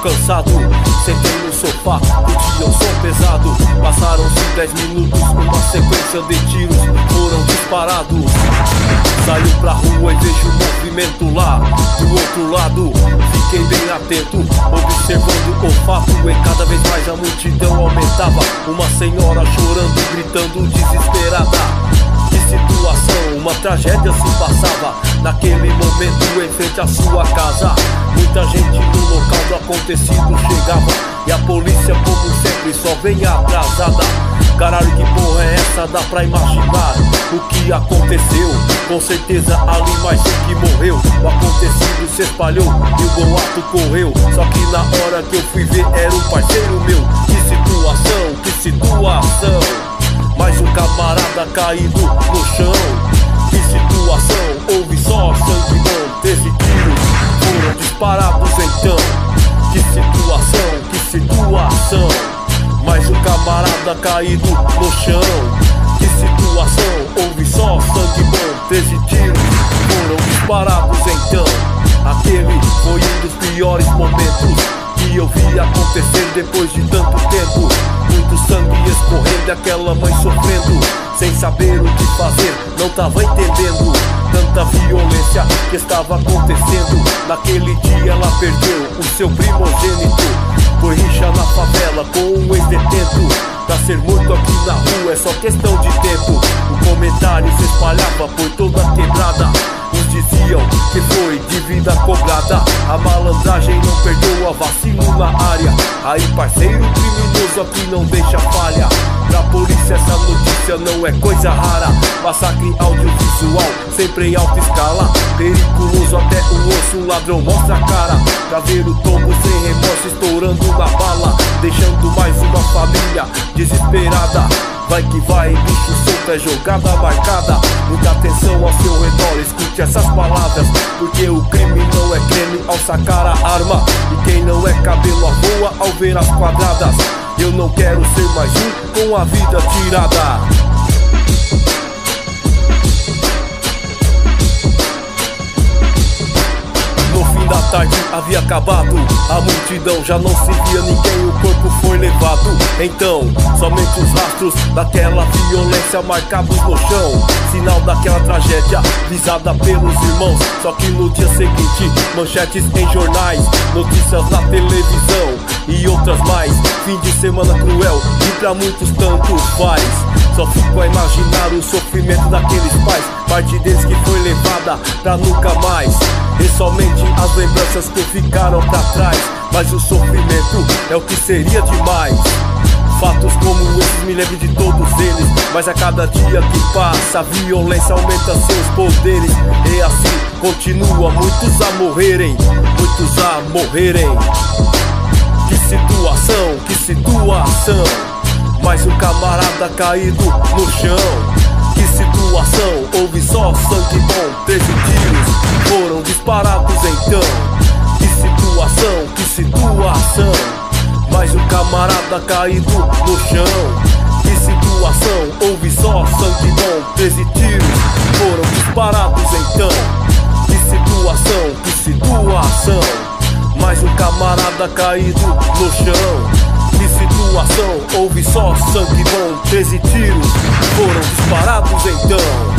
cansado, sentei no sofá, curtia o som pesado. Passaram-se 10 minutos, uma sequência de tiros foram disparados. Saio pra rua e vejo o movimento lá do outro lado. Fiquei bem atento, observando o fato. E cada vez mais a multidão aumentava. Uma senhora chorando, gritando, desesperada. Que situação, uma tragédia se passava naquele momento em frente à sua casa. Muita gente no local do acontecido chegava, e a polícia, como sempre, só vem atrasada. Caralho, que porra é essa? Dá pra imaginar o que aconteceu. Com certeza ali mais um que morreu. O acontecido se espalhou e o boato correu. Só que na hora que eu fui ver era um parceiro meu. Que situação, que situação. Mais um camarada caído no chão. Que situação, houve só sangue bom. 13 tiros foram disparados então. Que situação, que situação. Mais um camarada caído no chão. Que situação, houve só sangue bom. 13 tiros foram disparados então. Aquele foi um dos piores momentos que eu vi acontecer depois de tanto tempo. Muito sangue escorrendo, aquela mãe sofrendo, sem saber o que fazer, não tava entendendo tanta violência que estava acontecendo. Naquele dia ela perdeu o seu primogênito. Foi rixa na favela com um ex-detento. Pra ser morto aqui na rua é só questão de tempo. O comentário se espalhava por toda a quebrada. Uns diziam que foi de vida cobrada. A malandragem não perdoa, vacilo na área. Aí parceiro criminoso aqui não deixa falha. Pra polícia essa notícia não é coisa rara. Massacre audiovisual, sempre em alta escala. Periculoso até o osso, o ladrão mostra a cara. Pra ver o tombo sem remorso estourando na bala, deixando mais uma família desesperada. Vai que vai, bicho solto, é jogada marcada. Muita atenção ao seu redor, escute essas palavras. Porque o crime não é creme ao sacar a arma. E quem não é cabelo à voa ao ver as quadradas. Eu não quero ser mais um com a vida tirada. No fim da tarde havia acabado, a multidão já não se via ninguém, o corpo foi levado. Então, somente os rastros daquela violência marcados no chão, sinal daquela tragédia visada pelos irmãos. Só que no dia seguinte, manchetes em jornais, notícias na televisão e outras mais. Fim de semana cruel e pra muitos tanto faz. Só fico a imaginar o sofrimento daqueles pais, parte deles que foi levada pra nunca mais. E somente as lembranças que ficaram pra trás. Mas o sofrimento é o que seria demais. Fatos como esses me lembro de todos eles. Mas a cada dia que passa a violência aumenta seus poderes. E assim continua, muitos a morrerem, muitos a morrerem. Que situação, que situação. Mais um camarada caído no chão. Que situação, houve só sangue bom. 13 tiros foram disparados então. Que situação, que situação. Mais um camarada caído no chão. Que situação, houve só sangue bom. 13 tiros foram disparados então. Que situação, que situação. Mais um camarada caído no chão. Que situação, houve só sangue bom. 13 tiros foram disparados então.